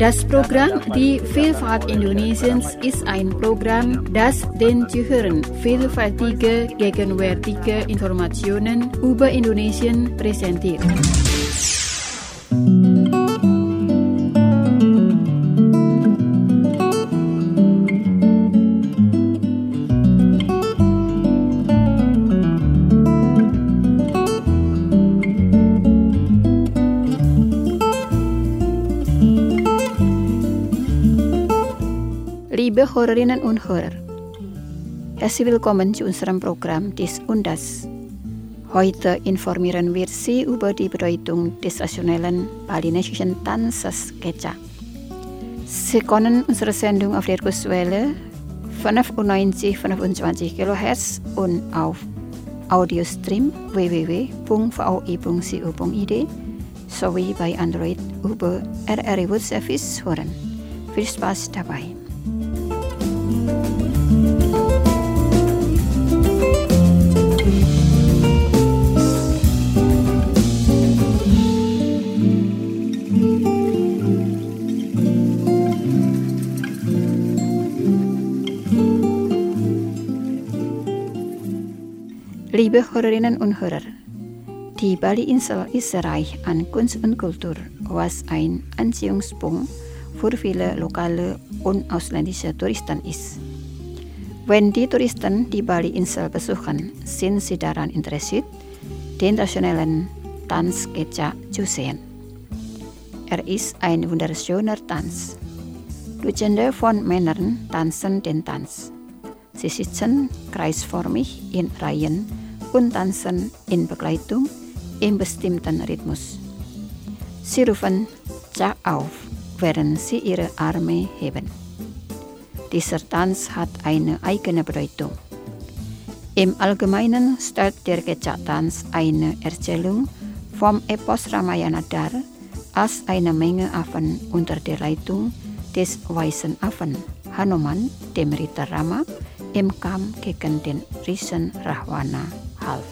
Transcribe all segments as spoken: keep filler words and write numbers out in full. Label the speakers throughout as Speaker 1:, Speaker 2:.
Speaker 1: Das Programm Die Vielfalt Indonesiens ist ein Programm, das den Zuhörern vielfältige, gegenwärtige Informationen über Indonesien präsentiert. Liebe Hörerinnen und Hörer, herzlich willkommen zu unserem Programm Dies und Das. Heute informieren wir Sie über die Bedeutung des traditionellen balinesischen Tanzes Kecak. Sie können unsere Sendung auf der Kurswelle fünfundneunzig Komma fünfundzwanzig Kilohertz und auf Audiostream w w w punkt v o i punkt co punkt i d sowie bei Android über R R I World Service hören. Viel Spaß dabei! Liebe Hörerinnen und Hörer, die Bali-Insel ist reich an Kunst und Kultur, was ein Anziehungspunkt für viele lokale und ausländische Touristen ist. Wenn die Touristen die Bali-Insel besuchen, sind sie daran interessiert, den traditionellen Tanz Kecak zu sehen. Er ist ein wunderschöner Tanz. Dutzende von Männern tanzen den Tanz. Sie sitzen kreisförmig in Reihen und tanzen in Begleitung im bestimmten Rhythmus. Sie rufen Cak auf, während sie ihre Arme heben. Dieser Tanz hat eine eigene Bedeutung. Im Allgemeinen stellt der Kecak-Tanz eine Erzählung vom Epos Ramayana dar, als eine Menge Affen unter der Leitung des weisen Affen Hanuman, dem Ritter Rama, im Kampf gegen den Riesen Rahwana half.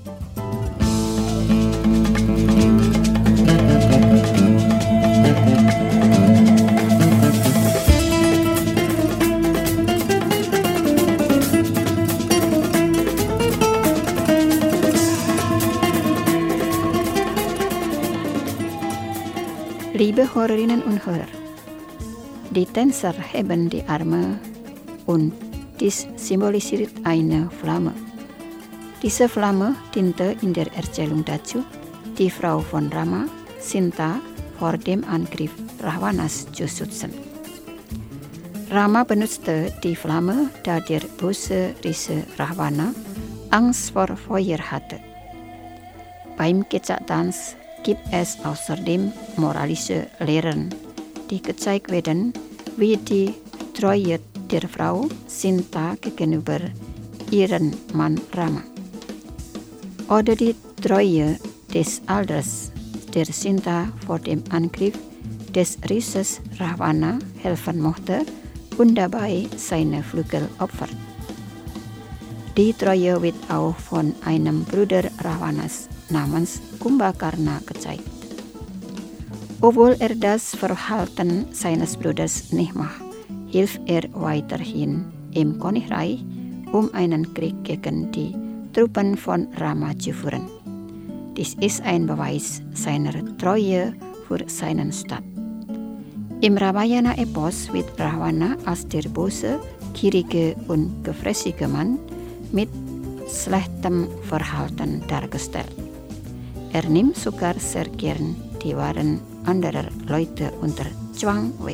Speaker 1: Liebe Hörerinnen und Hörer, die Tänzer heben die Arme und dies symbolisiert eine Flamme. Diese Flamme diente in der Erzählung dazu, die Frau von Rama, Sinta, vor dem Angriff Rahwanas zu schützen. Rama benutzte die Flamme, da der böse Riese Rahwana Angst vor Feuer hatte. Beim Kecak-Tanz gibt es außerdem moralische Lehren, die gezeigt werden, wie die Treue der Frau Sinta gegenüber ihrem Mann Rama oder die Treue des Alters der Sinta vor dem Angriff des Rieses Rahwana helfen mochte und dabei seine Flügel opfert. Die Treue wird auch von einem Bruder Rahwanas namens Kumbakarna gezeigt. Obwohl er das Verhalten seines Bruders nicht macht, hilft er weiterhin im Königreich, um einen Krieg gegen die Truppen von Rama zu führen. Dies ist ein Beweis seiner Treue für seinen Staat. Im Ramayana-Epos wird Rahwana als der böse, gierige und gefräßige Mann mit schlechtem Verhalten dargestellt. Er nimmt sogar sehr gern die Waren anderer Leute unter Zwang weg.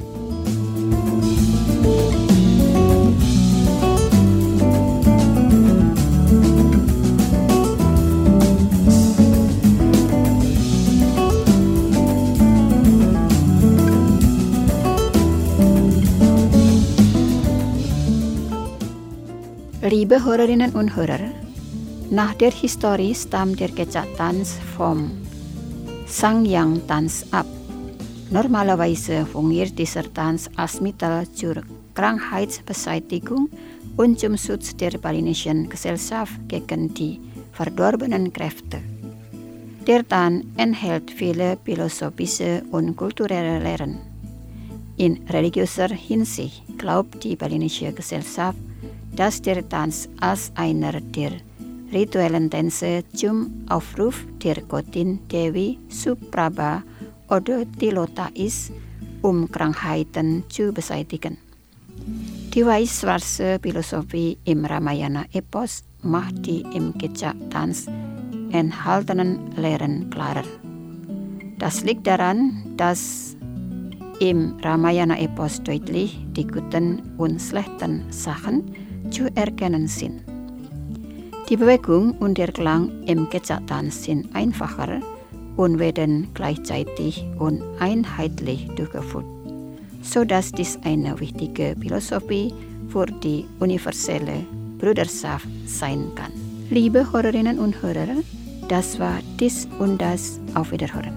Speaker 1: Liebe Hörerinnen und Hörer, nach der Historie stammt der Kecak-Tanz vom Sangyang-Tanz ab. Normalerweise fungiert dieser Tanz als Mittel zur Krankheitsbeseitigung und zum Schutz der balinesischen Gesellschaft gegen die verdorbenen Kräfte. Der Tanz enthält viele philosophische und kulturelle Lehren. In religiöser Hinsicht glaubt die balinesische Gesellschaft, dass der Tanz als einer der rituellen Tänze zum Aufruf der Göttin Dewi Suprabha oder Tilota ist, um Krankheiten zu beseitigen. Die weiß-schwarze Philosophie im Ramayana-Epos macht die im Kecak-Tanz enthaltenen Lehren klarer. Das liegt daran, dass im Ramayana-Epos deutlich die guten und schlechten Sachen zu erkennen sind. Die Bewegung und der Klang im Kecak-Tanz sind einfacher und werden gleichzeitig und einheitlich durchgeführt, sodass dies eine wichtige Philosophie für die universelle Bruderschaft sein kann. Liebe Hörerinnen und Hörer, das war dies und das. Auf Wiederhören.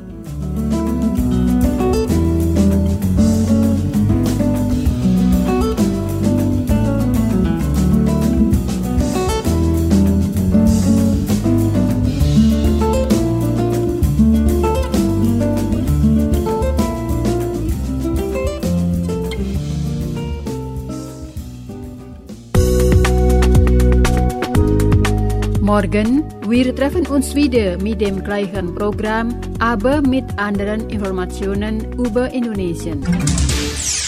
Speaker 1: Morgen, wir treffen uns wieder mit dem gleichen Programm, aber mit anderen Informationen über Indonesien.